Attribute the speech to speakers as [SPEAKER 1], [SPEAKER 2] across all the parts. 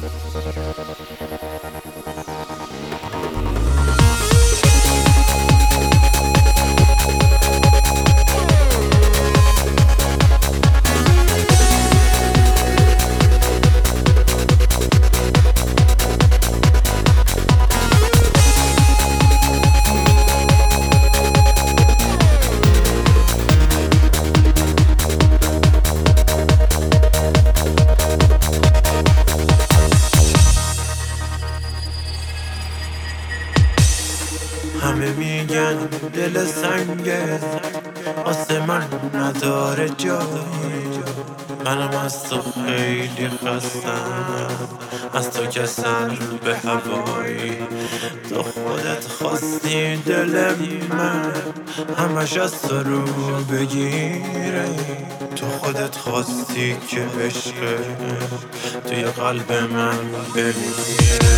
[SPEAKER 1] همه میگن دل سنگه واسه من نداره جایی، منم از تو خیلی خستم، از تو که سر به هوایی. تو خودت خواستی دل من همش از تو رو بگیره، تو خودت خواستی که عشق توی قلب من بمیره.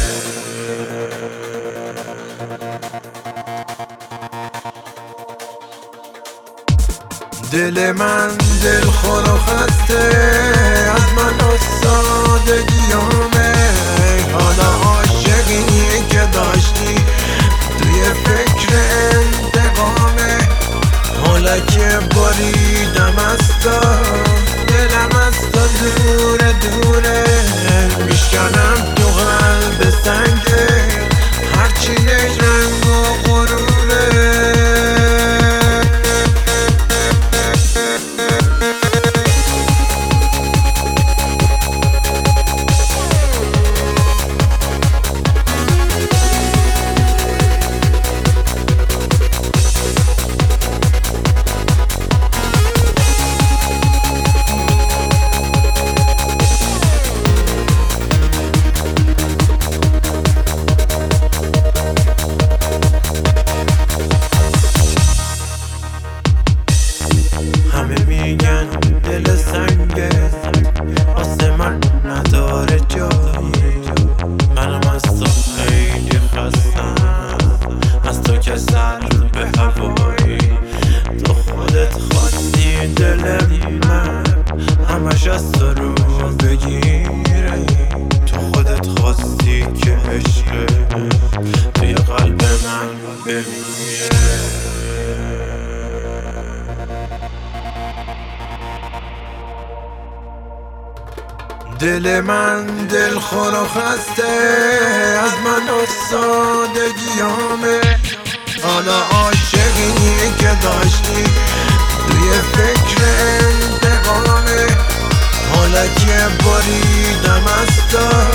[SPEAKER 1] دل من دلخور و خسته از من و سادگیامه، حالا عاشقی که داشتی توی فکر انتقامه، حالا که بریدم از تو دلم از تو دوره دوره، میشکنم تو قلب سنگه هرچی رنگ و غروره. همه میگن دل سنگه واسه من نداره جایی، منم از تو خیلی خستم، از تو که سر به هوایی. تو خودت خواستی دل من همش از تو رو بگیره، تو خودت خواستی که عشق توی قلب من بمیره. دل من دلخور و خسته از من و سادگیامه، حالا عاشقی که داشتی توی فکر انتقامه، حالا که بریدم از تو